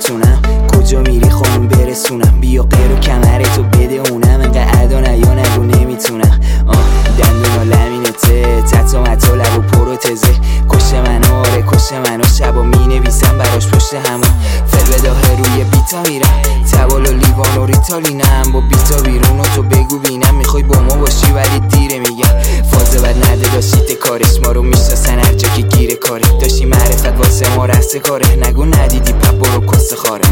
نمیتونم. کجا میری خانم برسونم؟ بیا غیر و کمرتو بده اونم. انقدر ادا نیا نگو نمیتونم. دندونا لمینته تتا متا لب و پروتزه. کشه منو آره کشه منو شبا مینویسم براش پشت همون. فلبداه روی بیتا میرم تبال و لیوان و ریتالینم. با بیتا بیرون و تو بگو بینم. میخوای با ما باشی ولی دیره میگم. فازه بد نده داشتیت کارش ما رو میشناسن هر جا که گیره کاره. داشتی معرفت واسه ما رسته کاره. نگو ندیدی پپ برو کس خارت.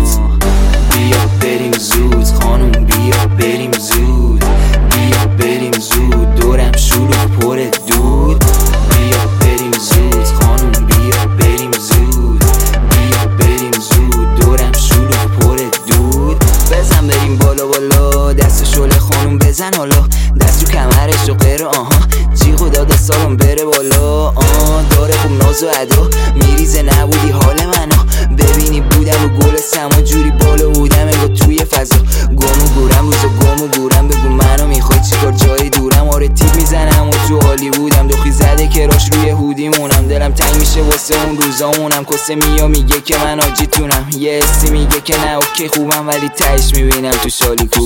بیا بریم زود خانم بیا بریم زود. بیا بریم زود دورم شلوغ پر دود. بیا بریم زود خانم بیا بریم زود. بیا بریم زود دورم شلوغ پر دود. بزن بریم بالا بالا دست شله خانم بزن حالا. دست رو کمرش و غیره جیغ و داده سالم بره بالا. داره خوب ناز و ادا میریزه نبودی حال منو. ببینی بودم و گل سما جوری بالا بودم انگار توی فضا. گمو گورم روزا گمو گورم. بگو منو میخوای چیکار جایی دورم. آره تیپ میزنم و تو حالی بودم. دخی زده که راش روی هودی مونم. دلم تنگ میشه واسه اون روزامونم. کسه میا میگه که من آجیتونم. یه حسی میگه که نه اوکی خوبم ولی تهش میبینم تو شالیکو.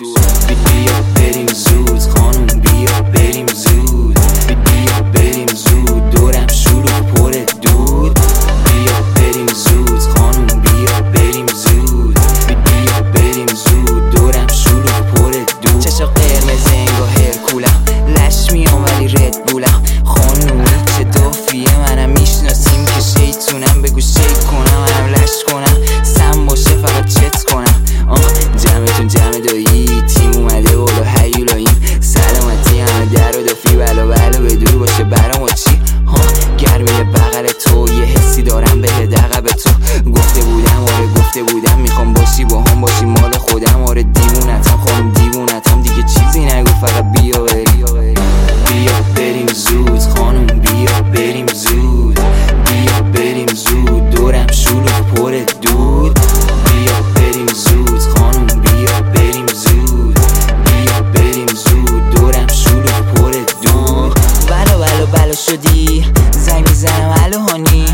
بیا بریم زود خانم بیا بریم زود. بیا بریم زود دورم شلوغ پر دود. بیا بریم زود خانم بیا بریم زود. بیا بریم زود دورم شلوغ پر دود. چشا قرمز انگار هرکولم. لش میام ولی رد بولم. خانومی چه دافیه منم میشناسیم که شیطونم. بگو شیک کنم منم لش کنم. سم باشه فقط چت کنم. جمعتون جمع دایی تیم اومده بالا هیولاییم. سلامتی همه در و دافی بلا بلا به دور باشه برام چی. گرمی بغل تو یه حسی دارم به دقب تو. گفته بودم آره گفته بودم میخوام باشی با هم باشی مال خودم. آره دیوونتم خانم دیوونتم دیگه چیزی نگو فقط بیا بریم. بیا بریم زود خانم بیا بریم زود. بیا بریم زود دورم شلوغ پر دود. بیا بریم زود خانم بیا بریم زود. بیا بریم زود دورم شلوغ پر دود. بلا شدی زنگ میزنم الو هانی.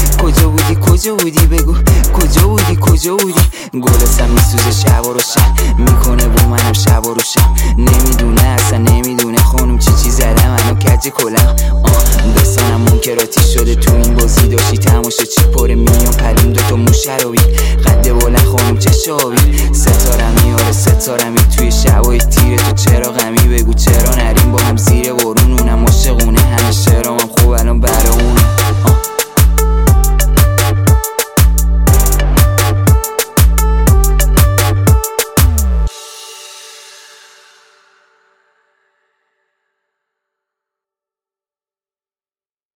کجا بودی بگو کجا بودی. گلستم میسوزه شب و روشن میکنه با منم شب و روشن. نمیدونه اصلا نمیدونه خانم چی زده منو کج کلم. بسانم منکراتی شده تو این بازی. داشتی تماشا چی پاره میان پلیم دوتا موشروی. قد بلند خانم چه شابی. ستارمی آره ستارمی توی شبای تیره. تو چرا غمی بگو چرا نریم با هم زیر بارون. اونم عاشقونه